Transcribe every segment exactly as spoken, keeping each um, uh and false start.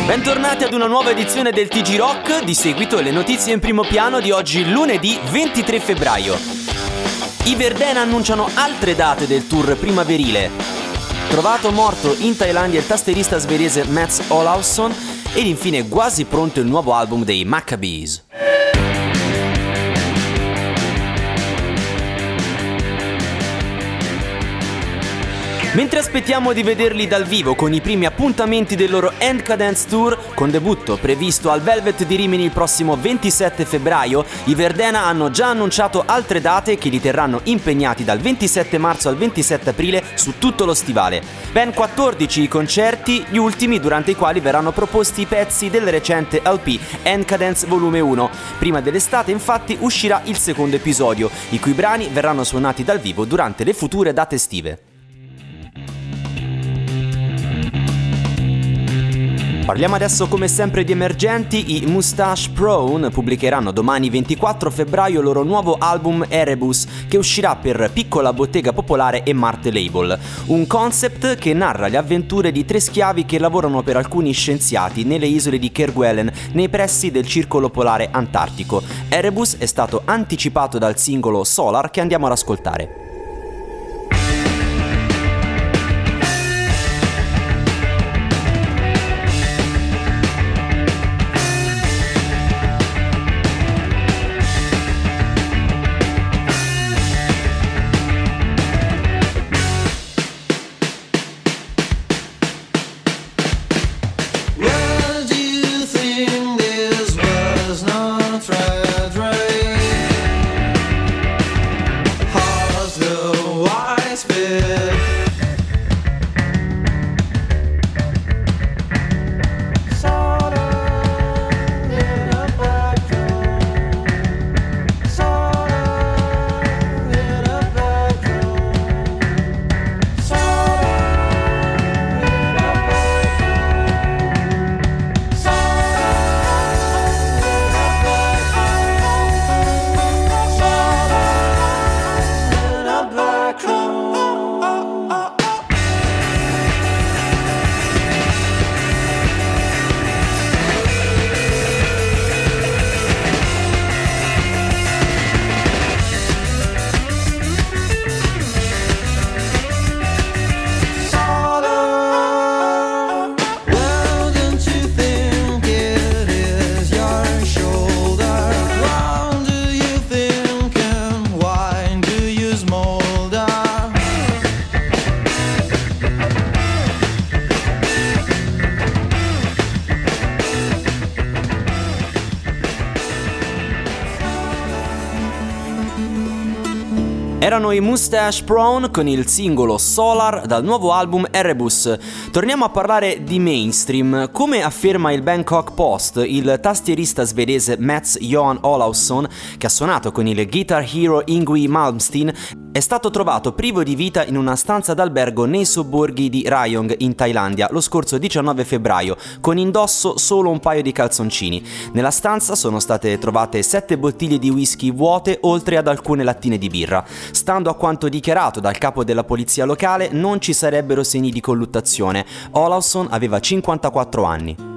Bentornati ad una nuova edizione del T G Rock, di seguito le notizie in primo piano di oggi lunedì ventitré febbraio. I Verdena annunciano altre date del tour primaverile. Trovato morto in Thailandia il tastierista svedese Mats Olausson ed infine quasi pronto il nuovo album dei Maccabees. Mentre aspettiamo di vederli dal vivo con i primi appuntamenti del loro Encadence Tour, con debutto previsto al Velvet di Rimini il prossimo ventisette febbraio, i Verdena hanno già annunciato altre date che li terranno impegnati dal ventisette marzo al ventisette aprile su tutto lo stivale. Ben quattordici i concerti, gli ultimi durante i quali verranno proposti i pezzi del recente L P Encadence Volume uno. Prima dell'estate infatti uscirà il secondo episodio, i cui brani verranno suonati dal vivo durante le future date estive. Parliamo adesso come sempre di emergenti. I Moustache Prone pubblicheranno domani ventiquattro febbraio il loro nuovo album Erebus, che uscirà per Piccola Bottega Popolare e Marte Label. Un concept che narra le avventure di tre schiavi che lavorano per alcuni scienziati nelle isole di Kerguelen, nei pressi del Circolo Polare Antartico. Erebus è stato anticipato dal singolo Solar che andiamo ad ascoltare. Erano i Moustache Prone con il singolo Solar dal nuovo album Erebus. Torniamo a parlare di mainstream. Come afferma il Bangkok Post, il tastierista svedese Mats Johan Olausson, che ha suonato con il guitar hero Yngwie Malmsteen, è stato trovato privo di vita in una stanza d'albergo nei sobborghi di Rayong in Thailandia lo scorso diciannove febbraio, con indosso solo un paio di calzoncini. Nella stanza sono state trovate sette bottiglie di whisky vuote, oltre ad alcune lattine di birra. Stando a quanto dichiarato dal capo della polizia locale, non ci sarebbero segni di colluttazione. Olausson aveva cinquantaquattro anni.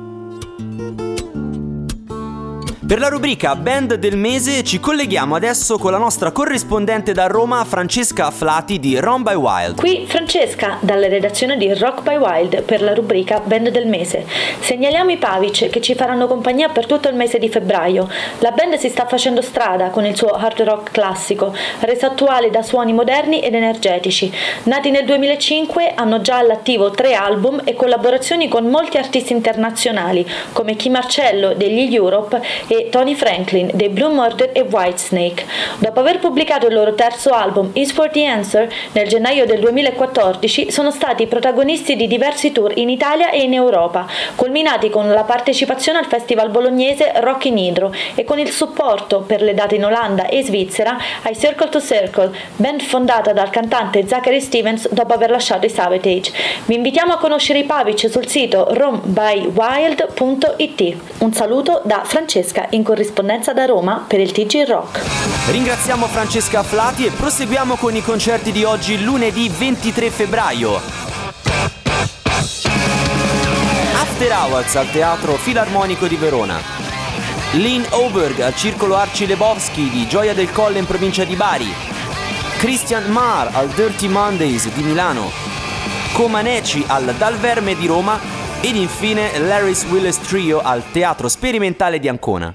Per la rubrica Band del Mese ci colleghiamo adesso con la nostra corrispondente da Roma, Francesca Afflati di Run by Wild. Qui Francesca, dalla redazione di Rock by Wild per la rubrica Band del Mese. Segnaliamo i Pavic che ci faranno compagnia per tutto il mese di febbraio. La band si sta facendo strada con il suo hard rock classico, reso attuale da suoni moderni ed energetici. Nati nel duemilacinque, hanno già all'attivo tre album e collaborazioni con molti artisti internazionali come Chi Marcello degli Europe e Tony Franklin dei Blue Murder e Whitesnake. Dopo aver pubblicato il loro terzo album Is for the Answer nel gennaio del duemilaquattordici, sono stati protagonisti di diversi tour in Italia e in Europa, culminati con la partecipazione al festival bolognese Rock in Hydro e con il supporto per le date in Olanda e Svizzera ai Circle to Circle, band fondata dal cantante Zachary Stevens dopo aver lasciato i Savatage. Vi invitiamo a conoscere i Pavic sul sito run by wild punto it. Un saluto da Francesca in corrispondenza da Roma per il T G Rock. Ringraziamo Francesca Afflati e proseguiamo con i concerti di oggi lunedì ventitré febbraio. After Hours al Teatro Filarmonico di Verona. Lynn Oberg al Circolo Arci Lebowski di Gioia del Colle in provincia di Bari. Christian Marr al Dirty Mondays di Milano. Comaneci al Dal Verme di Roma. Ed infine Larry's Willis Trio al Teatro Sperimentale di Ancona.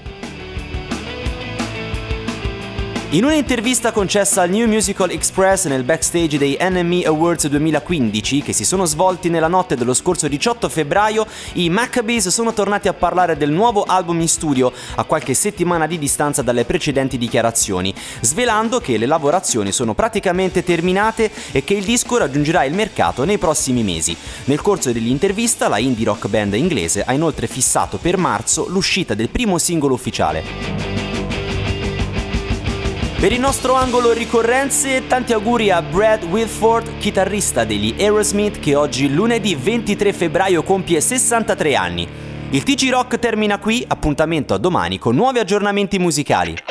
In un'intervista concessa al New Musical Express nel backstage dei N M E Awards duemilaquindici, che si sono svolti nella notte dello scorso diciotto febbraio, i Maccabees sono tornati a parlare del nuovo album in studio a qualche settimana di distanza dalle precedenti dichiarazioni, svelando che le lavorazioni sono praticamente terminate e che il disco raggiungerà il mercato nei prossimi mesi. Nel corso dell'intervista, la indie rock band inglese ha inoltre fissato per marzo l'uscita del primo singolo ufficiale. Per il nostro angolo ricorrenze, tanti auguri a Brad Whitford, chitarrista degli Aerosmith, che oggi lunedì ventitré febbraio compie sessantatré anni. Il T G Rock termina qui, appuntamento a domani con nuovi aggiornamenti musicali.